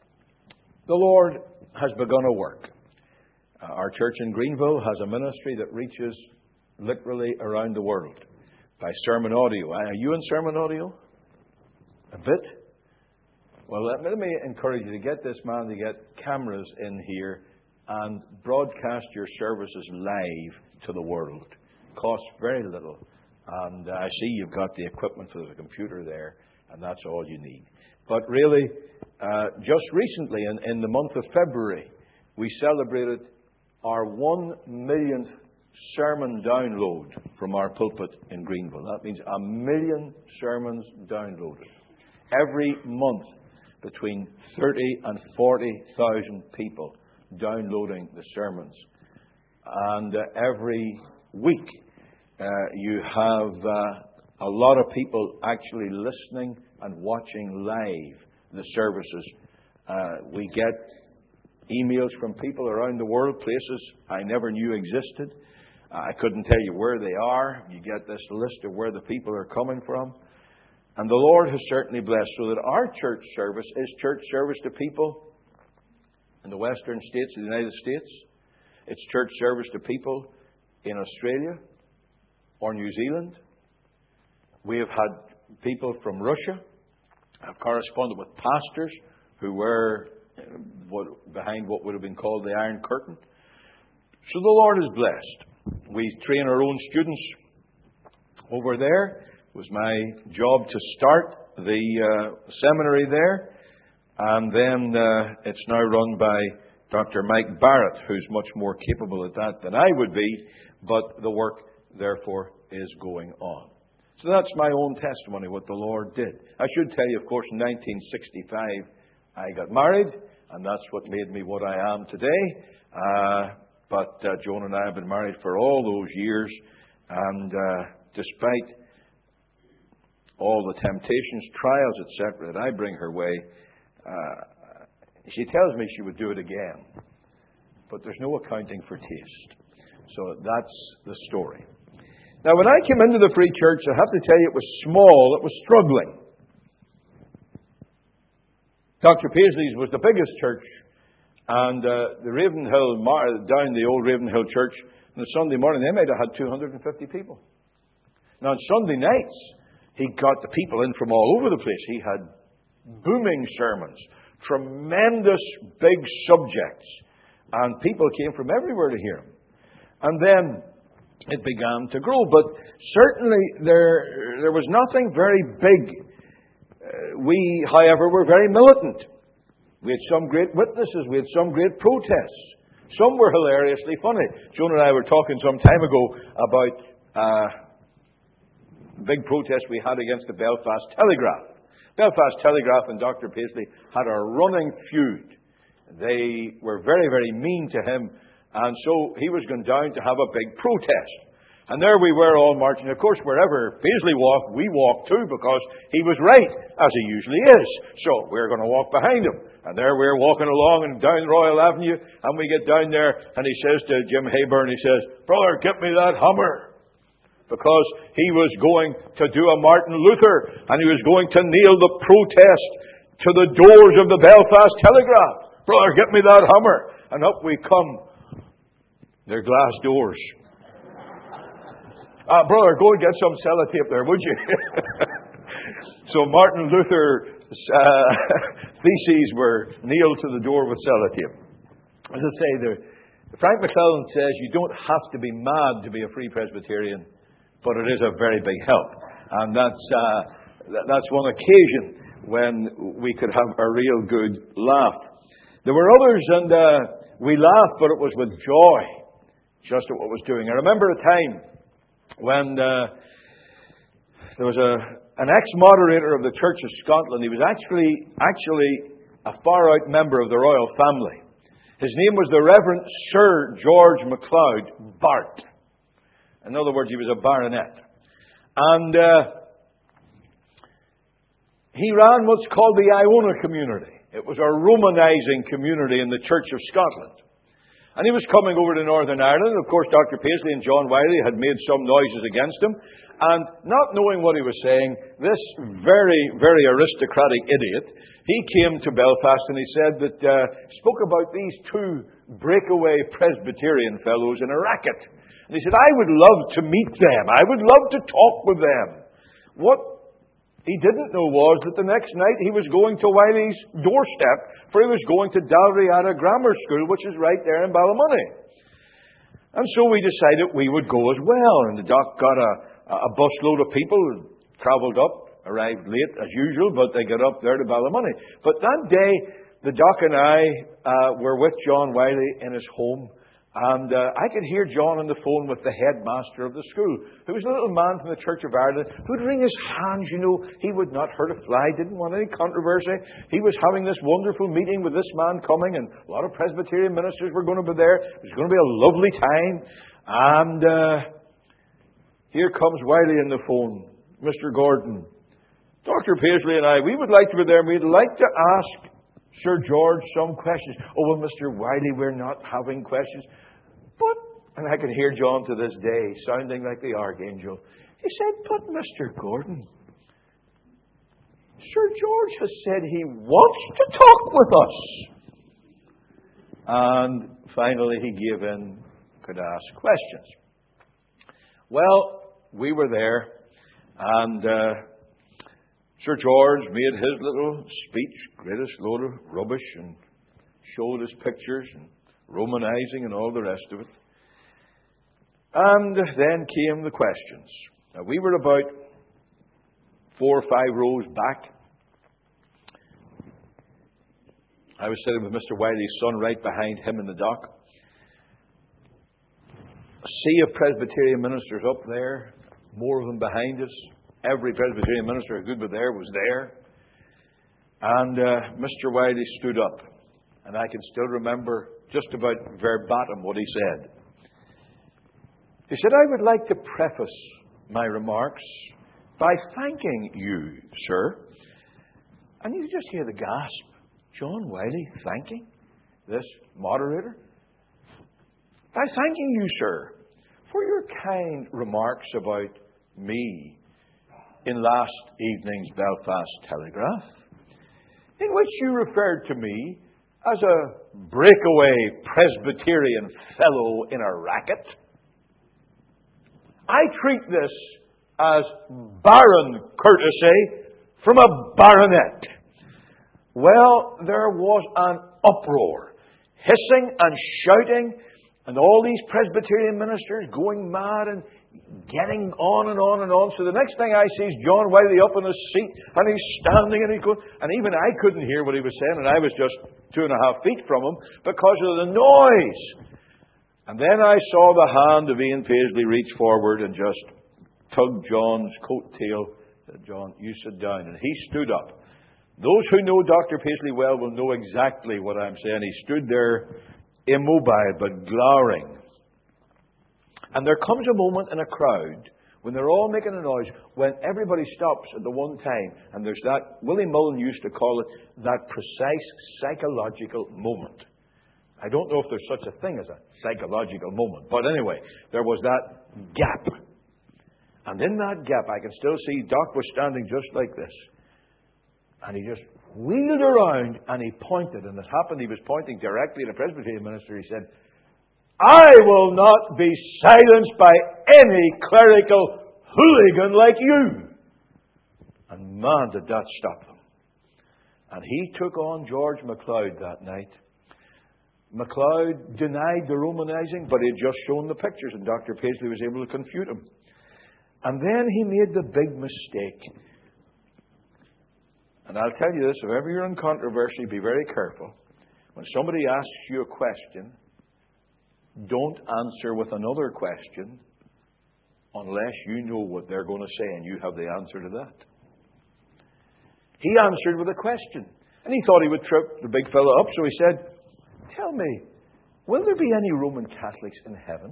Lord has begun a work. Our church in Greenville has a ministry that reaches literally around the world by sermon audio. Are you in sermon audio? A bit? Well, let me encourage you to get this man to get cameras in here and broadcast your services live to the world. Costs very little. And I see you've got the equipment for the computer there, and that's all you need. But really, just recently, in the month of February, we celebrated our 1 millionth sermon download from our pulpit in Greenville. That means 1 million sermons downloaded. Every month, between 30 and 40,000 people downloading the sermons. And every week, you have a lot of people actually listening and watching live the services. We get emails from people around the world, places I never knew existed. I couldn't tell you where they are. You get this list of where the people are coming from. And the Lord has certainly blessed, so that our church service is church service to people in the western states of the United States. It's church service to people in Australia or New Zealand. We have had people from Russia. I've corresponded with pastors who were behind what would have been called the Iron Curtain. So the Lord is blessed. We train our own students over there. It was my job to start the seminary there. And then it's now run by Dr. Mike Barrett, who's much more capable at that than I would be. But the work, therefore, is going on. So that's my own testimony, what the Lord did. I should tell you, of course, in 1965, I got married, and that's what made me what I am today. But Joan and I have been married for all those years, and despite all the temptations, trials, etc., that I bring her way, she tells me she would do it again. But there's no accounting for taste. So that's the story. Now, when I came into the Free Church, I have to tell you, it was small, it was struggling. Dr. Paisley's was the biggest church, and the Ravenhill, down the old Ravenhill church, on a Sunday morning, they might have had 250 people. Now, on Sunday nights, he got the people in from all over the place. He had booming sermons, tremendous big subjects, and people came from everywhere to hear him. And then it began to grow, but certainly there was nothing very big. We, however, were very militant. We had some great witnesses. We had some great protests. Some were hilariously funny. Joan and I were talking some time ago about big protest we had against the Belfast Telegraph. Belfast Telegraph and Dr. Paisley had a running feud. They were very, very mean to him, and so he was going down to have a big protest. And there we were all marching. Of course, wherever Paisley walked, we walked too, because he was right, as he usually is. So we're going to walk behind him. And there we're walking along and down Royal Avenue, and we get down there, and he says to Jim Hayburn, he says, "Brother, get me that Hummer." Because he was going to do a Martin Luther, and he was going to nail the protest to the doors of the Belfast Telegraph. "Brother, get me that Hummer." And up we come. They're glass doors. "Brother, go and get some sellotape there, would you?" So Martin Luther's theses were nailed to the door with sellotape. As I say, Frank McClellan says you don't have to be mad to be a Free Presbyterian, but it is a very big help. And that's one occasion when we could have a real good laugh. There were others, and we laughed, but it was with joy, just at what was doing. I remember a time when There was an ex-moderator of the Church of Scotland. He was actually a far-out member of the royal family. His name was the Reverend Sir George MacLeod, Bart. In other words, he was a baronet. And he ran what's called the Iona community. It was a Romanizing community in the Church of Scotland. And he was coming over to Northern Ireland. Of course, Dr. Paisley and John Wiley had made some noises against him. And not knowing what he was saying, this very, very aristocratic idiot, he came to Belfast and he said that, spoke about these two breakaway Presbyterian fellows in a racket. And he said, I would love to meet them. I would love to talk with them. What he didn't know was that the next night he was going to Wiley's doorstep, for he was going to Dalriada Grammar School, which is right there in Ballymoney. And so we decided we would go as well. And the doc got a busload of people, travelled up, arrived late as usual, but they got up there to Ballymoney. But that day, the doc and I were with John Wiley in his home. And I could hear John on the phone with the headmaster of the school, who was a little man from the Church of Ireland, who'd wring his hands, you know. He would not hurt a fly, didn't want any controversy. He was having this wonderful meeting with this man coming, and a lot of Presbyterian ministers were going to be there. It was going to be a lovely time. And here comes Wiley on the phone. Mr. Gordon, Dr. Paisley and I, we would like to be there, and we'd like to ask Sir George some questions. Oh, well, Mr. Wiley, we're not having questions. But, and I can hear John to this day, sounding like the archangel. He said, but Mr. Gordon, Sir George has said he wants to talk with us. And finally he gave in, could ask questions. Well, we were there, and Sir George made his little speech, greatest load of rubbish, and showed his pictures and Romanizing and all the rest of it. And then came the questions. Now, we were about 4 or 5 rows back. I was sitting with Mr. Wiley's son right behind him in the dock. A sea of Presbyterian ministers up there, more of them behind us. Every Presbyterian minister who could be there was there. And Mr. Wiley stood up. And I can still remember just about verbatim what he said. He said, I would like to preface my remarks by thanking you, sir. And you just hear the gasp. John Wiley thanking this moderator? By thanking you, sir, for your kind remarks about me in last evening's Belfast Telegraph, in which you referred to me as a breakaway Presbyterian fellow in a racket. I treat this as barren courtesy from a baronet. Well, there was an uproar, hissing and shouting, and all these Presbyterian ministers going mad and getting on and on and on. So the next thing I see is John Wiley up in his seat, and he's standing and he's going, and even I couldn't hear what he was saying, and I was just 2.5 feet from him because of the noise. And then I saw the hand of Ian Paisley reach forward and just tug John's coattail. Said, John, you sit down. And he stood up. Those who know Dr. Paisley well will know exactly what I'm saying. He stood there immobile but glowering. And there comes a moment in a crowd when they're all making a noise, when everybody stops at the one time, and there's that, Willie Mullen used to call it, that precise psychological moment. I don't know if there's such a thing as a psychological moment, but anyway, there was that gap. And in that gap, I can still see Doc was standing just like this. And he just wheeled around and he pointed, and it happened, he was pointing directly at a Presbyterian minister. He said, I will not be silenced by any clerical hooligan like you. And man, did that stop them. And he took on George MacLeod that night. MacLeod denied the Romanizing, but he had just shown the pictures, and Dr. Paisley was able to confute him. And then he made the big mistake. And I'll tell you this, if ever you're in controversy, be very careful. When somebody asks you a question, don't answer with another question unless you know what they're going to say and you have the answer to that. He answered with a question. And he thought he would trip the big fellow up, so he said, "Tell me, will there be any Roman Catholics in heaven?"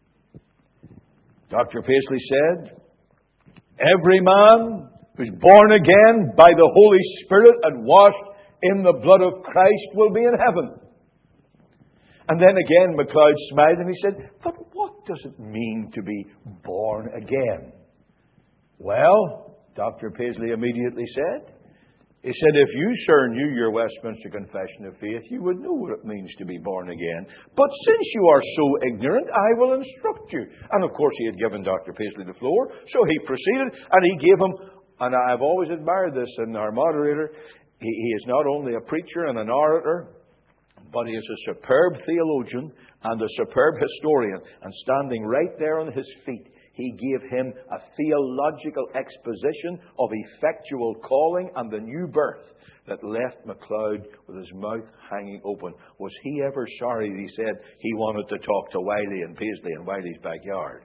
Dr. Paisley said, "Every man who's born again by the Holy Spirit and washed in the blood of Christ will be in heaven." And then again MacLeod smiled and he said, "But what does it mean to be born again?" "Well," Dr. Paisley immediately said, he said, "if you, sir, knew your Westminster Confession of Faith, you would know what it means to be born again. But since you are so ignorant, I will instruct you." And of course he had given Dr. Paisley the floor, so he proceeded and he gave him, and I've always admired this in our moderator, he is not only a preacher and an orator, but he is a superb theologian and a superb historian. And standing right there on his feet, he gave him a theological exposition of effectual calling and the new birth that left MacLeod with his mouth hanging open. Was he ever sorry, he said, he wanted to talk to Wiley and Paisley in Wiley's backyard?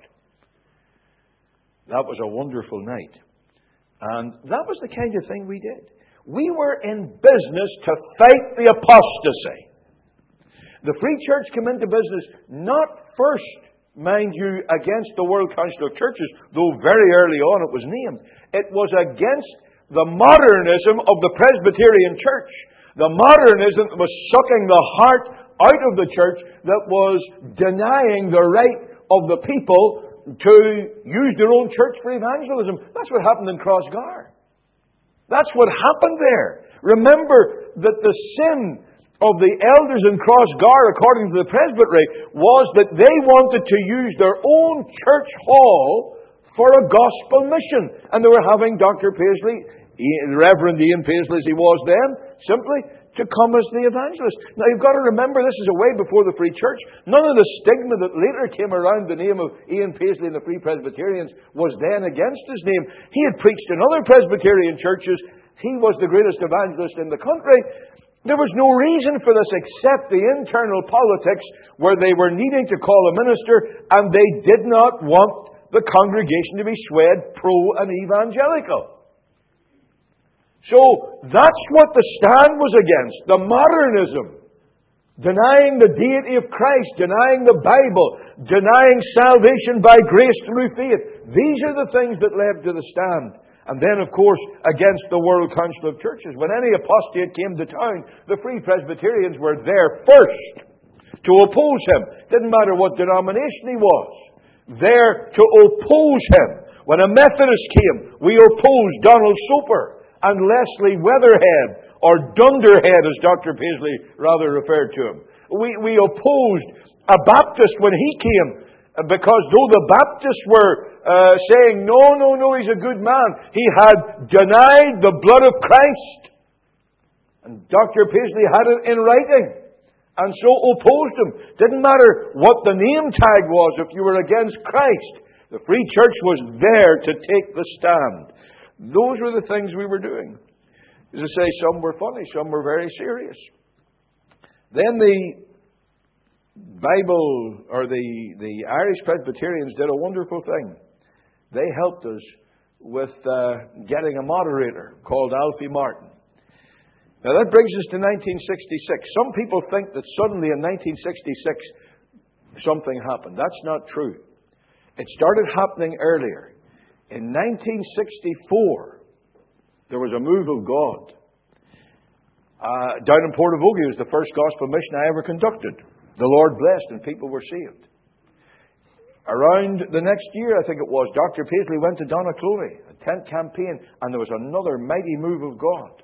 That was a wonderful night. And that was the kind of thing we did. We were in business to fight the apostasy. The Free Church came into business not first, mind you, against the World Council of Churches, though very early on it was named. It was against the modernism of the Presbyterian Church. The modernism that was sucking the heart out of the church, that was denying the right of the people to use their own church for evangelism. That's what happened in Crossgar. That's what happened there. Remember that the sin of the elders in Crossgar, according to the presbytery, was that they wanted to use their own church hall for a gospel mission. And they were having Dr. Paisley, Reverend Ian Paisley as he was then, simply to come as the evangelist. Now you've got to remember, this is a way before the Free Church. None of the stigma that later came around the name of Ian Paisley and the Free Presbyterians was then against his name. He had preached in other Presbyterian churches. He was the greatest evangelist in the country. There was no reason for this except the internal politics where they were needing to call a minister and they did not want the congregation to be swayed pro and evangelical. So that's what the stand was against. The modernism. Denying the deity of Christ. Denying the Bible. Denying salvation by grace through faith. These are the things that led to the stand. And then, of course, against the World Council of Churches. When any apostate came to town, the Free Presbyterians were there first to oppose him. Didn't matter what denomination he was. There to oppose him. When a Methodist came, we opposed Donald Soper and Leslie Weatherhead, or Dunderhead, as Dr. Paisley rather referred to him. We opposed a Baptist when he came, because though the Baptists were saying, no, he's a good man, he had denied the blood of Christ. And Dr. Paisley had it in writing, and so opposed him. Didn't matter what the name tag was if you were against Christ. The Free Church was there to take the stand. Those were the things we were doing. As I say, some were funny, some were very serious. Then the Bible, or the Irish Presbyterians did a wonderful thing. They helped us with getting a moderator called Alfie Martin. Now that brings us to 1966. Some people think that suddenly in 1966 something happened. That's not true. It started happening earlier. In 1964, there was a move of God. Down in Portavogie, it was the first gospel mission I ever conducted. The Lord blessed and people were saved. Around the next year, I think it was, Dr. Paisley went to Donaghcloney, a tent campaign, and there was another mighty move of God.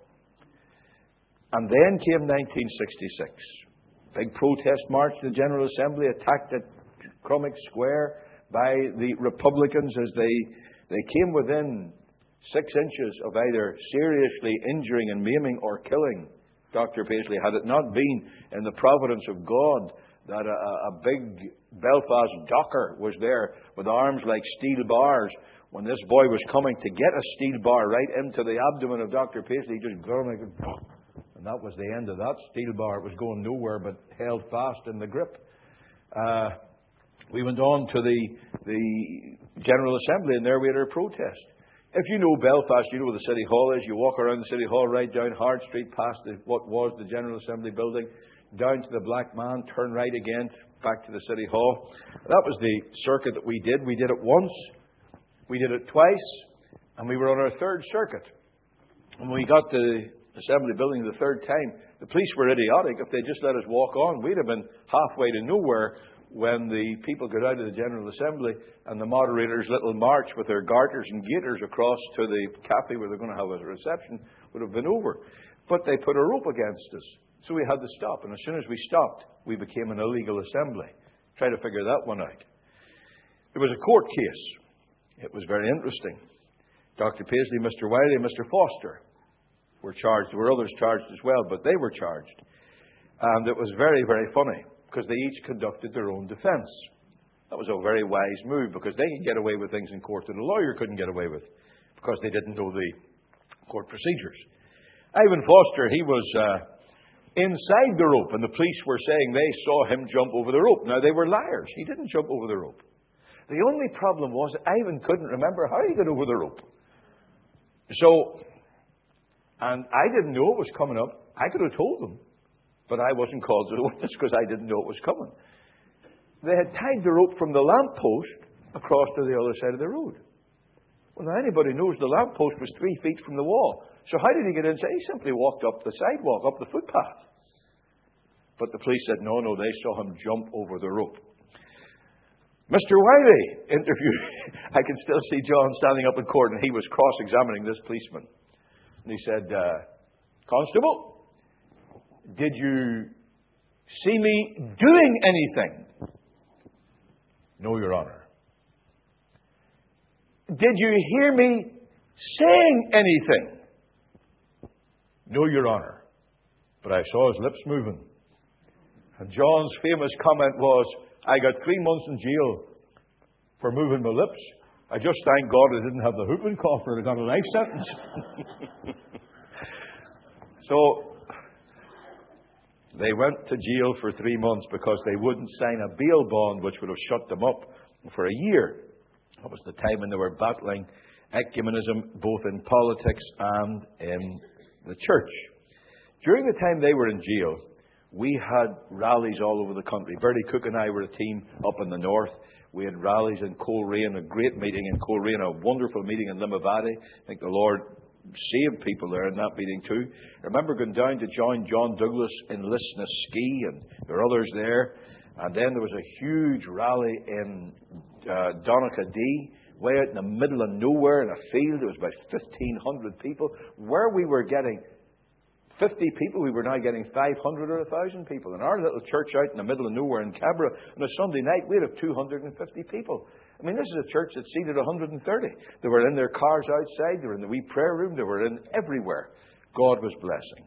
And then came 1966. Big protest march to the General Assembly, attacked at Crummock Square by the Republicans as they came within 6 inches of either seriously injuring and maiming or killing Dr. Paisley. Had it not been in the providence of God that a big Belfast docker was there with arms like steel bars, when this boy was coming to get a steel bar right into the abdomen of Dr. Paisley, he just groaned like, and that was the end of that steel bar. It was going nowhere but held fast in the grip. We went on to the General Assembly, and there we had our protest. If you know Belfast, you know where the City Hall is. You walk around the City Hall, right down Hard Street, past what was the General Assembly building, down to the Black Man, turn right again, back to the City Hall. That was the circuit that we did. We did it once, we did it twice, and we were on our third circuit. And when we got to the Assembly building the third time, the police were idiotic. If they just let us walk on, we'd have been halfway to nowhere when the people got out of the General Assembly and the moderator's little march with their garters and gaiters across to the cafe where they're going to have a reception would have been over. But they put a rope against us, so we had to stop. And as soon as we stopped, we became an illegal assembly. Try to figure that one out. It was a court case. It was very interesting. Dr. Paisley, Mr. Wiley, and Mr. Foster were charged. There were others charged as well, but they were charged. And it was very, very funny, because they each conducted their own defence. That was a very wise move, because they could get away with things in court that a lawyer couldn't get away with, because they didn't know the court procedures. Ivan Foster, he was inside the rope, and the police were saying they saw him jump over the rope. Now, they were liars. He didn't jump over the rope. The only problem was that Ivan couldn't remember how he got over the rope. And I didn't know it was coming up. I could have told them, but I wasn't called to the witness because I didn't know it was coming. They had tied the rope from the lamppost across to the other side of the road. Well, now anybody knows the lamppost was 3 feet from the wall. So how did he get inside? He simply walked up the sidewalk, up the footpath. But the police said, no, they saw him jump over the rope. Mr. Wiley interviewed. I can still see John standing up in court, and he was cross-examining this policeman. And he said, Constable, did you see me doing anything? No, Your Honour. Did you hear me saying anything? No, Your Honour. But I saw his lips moving. And John's famous comment was, I got 3 months in jail for moving my lips. I just thank God I didn't have the whooping cough or I got a life sentence. So they went to jail for 3 months because they wouldn't sign a bail bond which would have shut them up for a year. That was the time when they were battling ecumenism both in politics and in the church. During the time they were in jail, we had rallies all over the country. Bertie Cook and I were a team up in the north. We had rallies in Coleraine, a great meeting in Coleraine, a wonderful meeting in Limavady. I think the Lord saved people there in that meeting too. I remember going down to join John Douglas in Lisnaskea, and there were others there. And then there was a huge rally in Donaghadee, way out in the middle of nowhere in a field. There was about 1,500 people. Where we were getting 50 people, we were now getting 500 or 1,000 people. In our little church out in the middle of nowhere in Cabra, on a Sunday night, we'd have 250 people. I mean, this is a church that seated 130. They were in their cars outside. They were in the wee prayer room. They were in everywhere. God was blessing.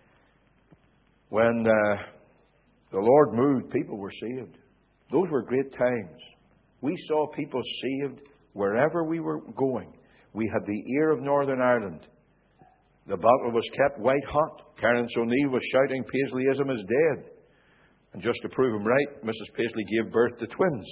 When the Lord moved, people were saved. Those were great times. We saw people saved wherever we were going. We had the ear of Northern Ireland. The battle was kept white hot. Clarence O'Neill was shouting, Paisleyism is dead. And just to prove him right, Mrs. Paisley gave birth to twins.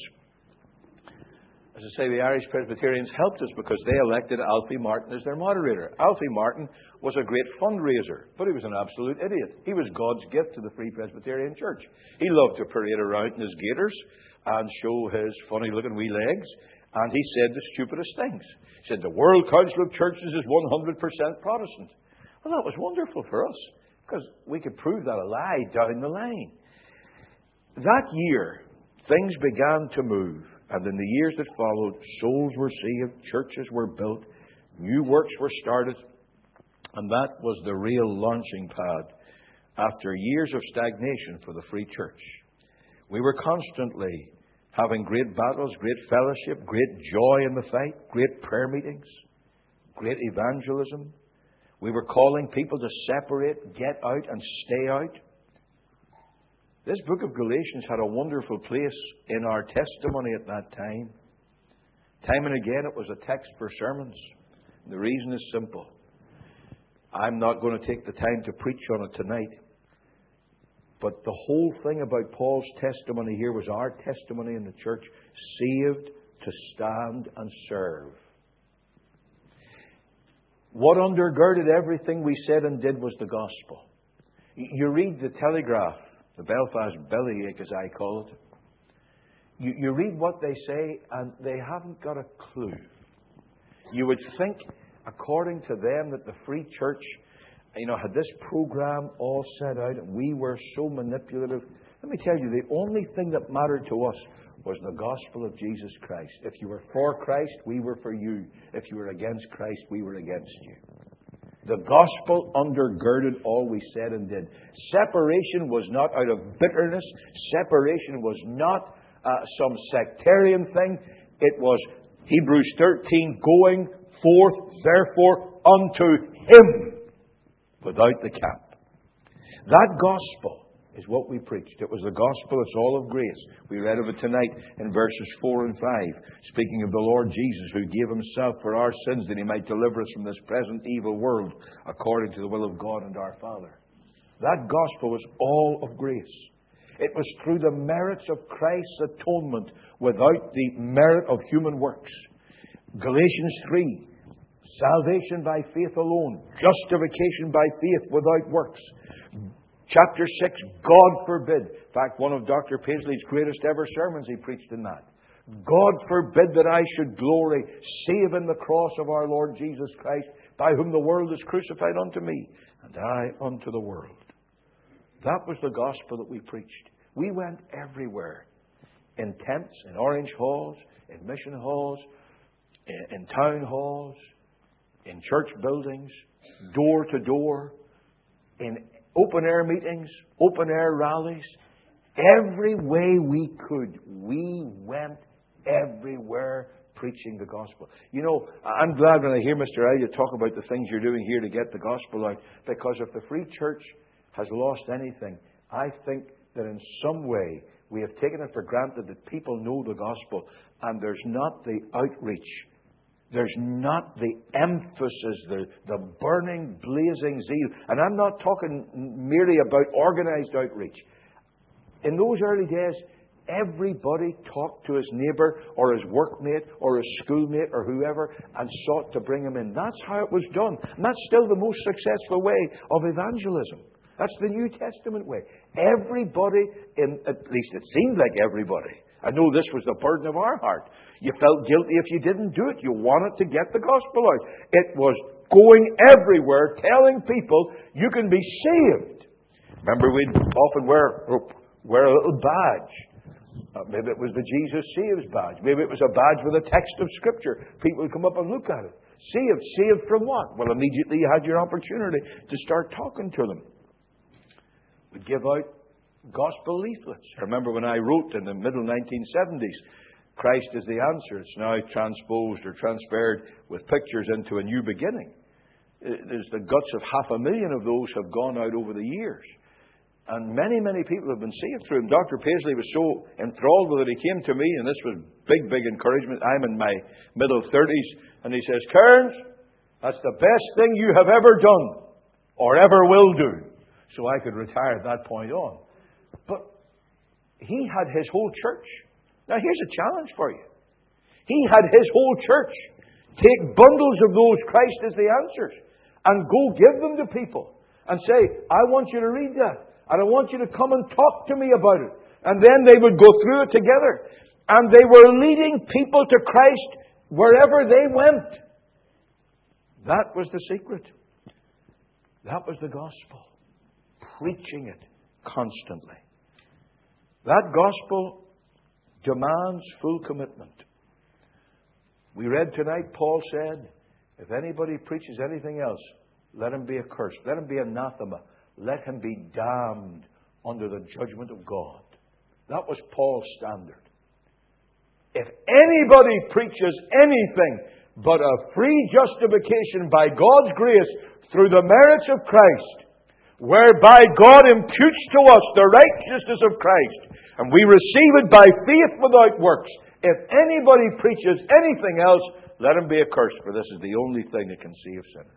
As I say, the Irish Presbyterians helped us because they elected Alfie Martin as their moderator. Alfie Martin was a great fundraiser, but he was an absolute idiot. He was God's gift to the Free Presbyterian Church. He loved to parade around in his gaiters and show his funny-looking wee legs. And he said the stupidest things. He said, the World Council of Churches is 100% Protestant. Well, that was wonderful for us, because we could prove that a lie down the line. That year, things began to move, and in the years that followed, souls were saved, churches were built, new works were started, and that was the real launching pad after years of stagnation for the Free Church. We were constantly having great battles, great fellowship, great joy in the fight, great prayer meetings, great evangelism. We were calling people to separate, get out, and stay out. This book of Galatians had a wonderful place in our testimony at that time. Time and again, it was a text for sermons. The reason is simple. I'm not going to take the time to preach on it tonight. But the whole thing about Paul's testimony here was our testimony in the church, saved to stand and serve. What undergirded everything we said and did was the gospel. You read the Telegraph, the Belfast Bellyache as I call it. You read what they say and they haven't got a clue. You would think, according to them, that the Free Church, had this program all set out and we were so manipulative. Let me tell you, the only thing that mattered to us was the gospel of Jesus Christ. If you were for Christ, we were for you. If you were against Christ, we were against you. The gospel undergirded all we said and did. Separation was not out of bitterness. Separation was not some sectarian thing. It was Hebrews 13, going forth, therefore, unto Him without the camp. That gospel is what we preached. It was the gospel. It's all of grace. We read of it tonight in verses 4 and 5, speaking of the Lord Jesus, who gave Himself for our sins that He might deliver us from this present evil world, according to the will of God and our Father. That gospel was all of grace. It was through the merits of Christ's atonement, without the merit of human works. Galatians 3, salvation by faith alone, justification by faith without works. Chapter 6, God forbid. In fact, one of Dr. Paisley's greatest ever sermons, he preached in that. God forbid that I should glory, save in the cross of our Lord Jesus Christ, by whom the world is crucified unto me, and I unto the world. That was the gospel that we preached. We went everywhere. In tents, in orange halls, in mission halls, in town halls, in church buildings, door to door, in open air meetings, open air rallies. Every way we could, we went everywhere preaching the gospel. I'm glad when I hear Mr. Elliott talk about the things you're doing here to get the gospel out, because if the Free Church has lost anything, I think that in some way we have taken it for granted that people know the gospel, and there's not the outreach. There's not the emphasis, the burning, blazing zeal. And I'm not talking merely about organized outreach. In those early days, everybody talked to his neighbour or his workmate or his schoolmate or whoever and sought to bring him in. That's how it was done. And that's still the most successful way of evangelism. That's the New Testament way. Everybody, at least it seemed like everybody. I know this was the burden of our heart. You felt guilty if you didn't do it. You wanted to get the gospel out. It was going everywhere, telling people you can be saved. Remember, we'd often wear a little badge. Maybe it was the Jesus Saves badge. Maybe it was a badge with a text of Scripture. People would come up and look at it. Saved. Saved from what? Well, immediately you had your opportunity to start talking to them. We'd give out gospel leaflets. I remember when I wrote in the middle 1970s, Christ is the answer. It's now transposed or transferred with pictures into a new beginning. There's the guts of 500,000 of those have gone out over the years. And many, many people have been saved through him. Dr. Paisley was so enthralled with it, he came to me, and this was big, big encouragement. I'm in my middle 30s, and he says, Kearns, that's the best thing you have ever done, or ever will do. So I could retire at that point on. But he had his whole church. Now here's a challenge for you. He had his whole church take bundles of those Christ is the answers and go give them to people and say, I want you to read that. And I want you to come and talk to me about it. And then they would go through it together. And they were leading people to Christ wherever they went. That was the secret. That was the gospel. Preaching it constantly. That gospel demands full commitment. We read tonight, Paul said, if anybody preaches anything else, let him be accursed. Let him be anathema. Let him be damned under the judgment of God. That was Paul's standard. If anybody preaches anything but a free justification by God's grace through the merits of Christ, whereby God imputes to us the righteousness of Christ, and we receive it by faith without works, if anybody preaches anything else, let him be accursed, for this is the only thing that can save sinners.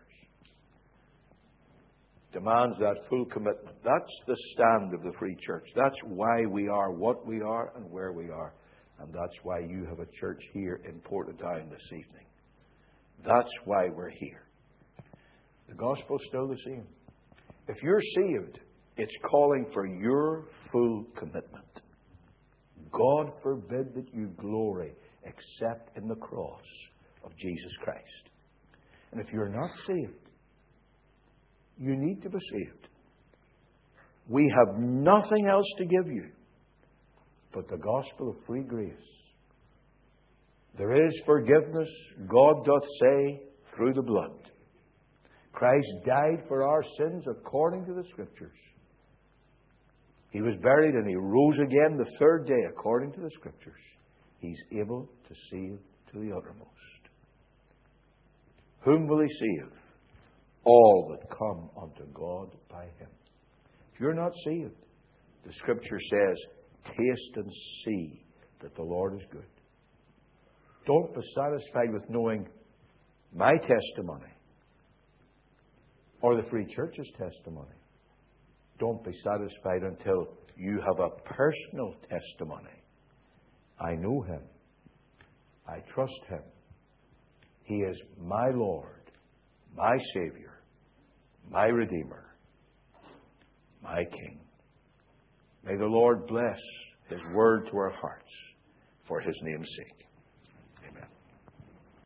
Demands that full commitment. That's the stand of the Free Church. That's why we are what we are and where we are. And that's why you have a church here in Portadown this evening. That's why we're here. The gospel's still the same. If you're saved, it's calling for your full commitment. God forbid that you glory except in the cross of Jesus Christ. And if you're not saved, you need to be saved. We have nothing else to give you but the gospel of free grace. There is forgiveness, God doth say, through the blood. Christ died for our sins according to the Scriptures. He was buried and He rose again the third day according to the Scriptures. He's able to save to the uttermost. Whom will He save? All that come unto God by Him. If you're not saved, the Scripture says, taste and see that the Lord is good. Don't be satisfied with knowing my testimony or the Free Church's testimony. Don't be satisfied until you have a personal testimony. I know Him. I trust Him. He is my Lord, my Savior, my Redeemer, my King. May the Lord bless His word to our hearts for His name's sake.